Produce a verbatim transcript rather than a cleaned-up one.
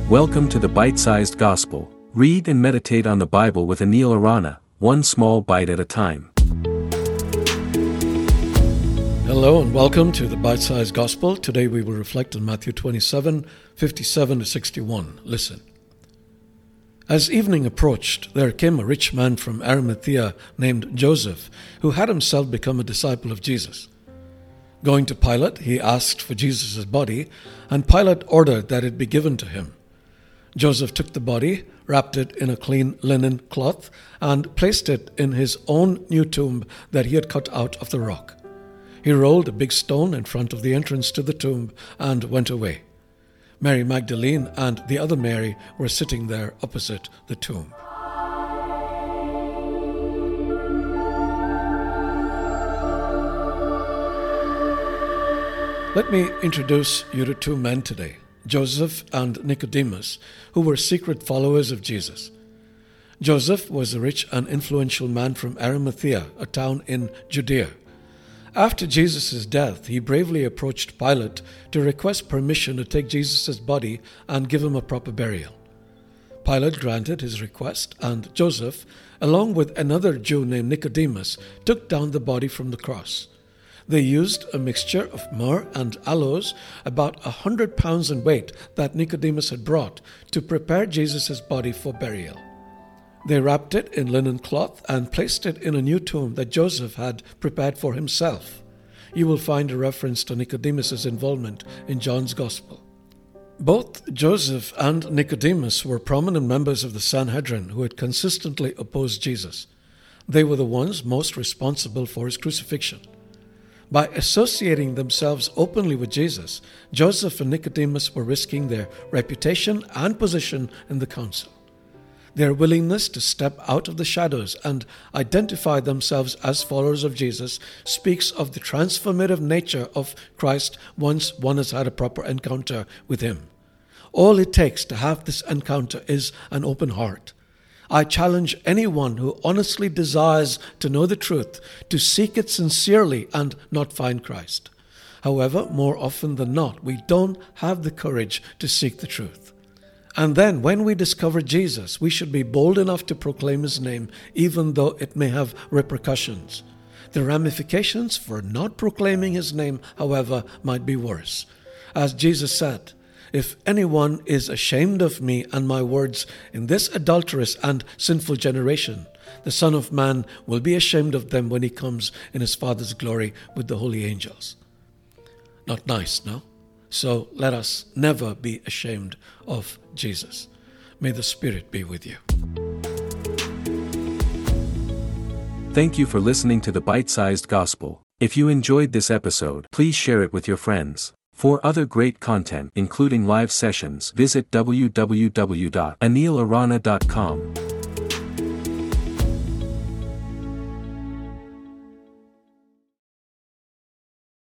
Welcome to the Bite-Sized Gospel. Read and meditate on the Bible with Anil Arana, one small bite at a time. Hello and welcome to the Bite-Sized Gospel. Today we will reflect on Matthew twenty-seven, fifty-seven to sixty-one. Listen. As evening approached, there came a rich man from Arimathea named Joseph, who had himself become a disciple of Jesus. Going to Pilate, he asked for Jesus' body, and Pilate ordered that it be given to him. Joseph took the body, wrapped it in a clean linen cloth, and placed it in his own new tomb that he had cut out of the rock. He rolled a big stone in front of the entrance to the tomb and went away. Mary Magdalene and the other Mary were sitting there opposite the tomb. Let me introduce you to two men today, Joseph and Nicodemus, who were secret followers of Jesus. Joseph was a rich and influential man from Arimathea, a town in Judea. After Jesus' death, he bravely approached Pilate to request permission to take Jesus' body and give him a proper burial. Pilate granted his request, and Joseph, along with another Jew named Nicodemus, took down the body from the cross. They used a mixture of myrrh and aloes, about a hundred pounds in weight, that Nicodemus had brought to prepare Jesus' body for burial. They wrapped it in linen cloth and placed it in a new tomb that Joseph had prepared for himself. You will find a reference to Nicodemus' involvement in John's Gospel. Both Joseph and Nicodemus were prominent members of the Sanhedrin who had consistently opposed Jesus. They were the ones most responsible for his crucifixion. By associating themselves openly with Jesus, Joseph and Nicodemus were risking their reputation and position in the council. Their willingness to step out of the shadows and identify themselves as followers of Jesus speaks of the transformative nature of Christ once one has had a proper encounter with him. All it takes to have this encounter is an open heart. I challenge anyone who honestly desires to know the truth to seek it sincerely and not find Christ. However, more often than not, we don't have the courage to seek the truth. And then, when we discover Jesus, we should be bold enough to proclaim his name, even though it may have repercussions. The ramifications for not proclaiming his name, however, might be worse. As Jesus said, "If anyone is ashamed of me and my words in this adulterous and sinful generation, the Son of Man will be ashamed of them when he comes in his Father's glory with the holy angels." Not nice, no? So let us never be ashamed of Jesus. May the Spirit be with you. Thank you for listening to the Bite-Sized Gospel. If you enjoyed this episode, please share it with your friends. For other great content, including live sessions, visit w w w dot anil arana dot com.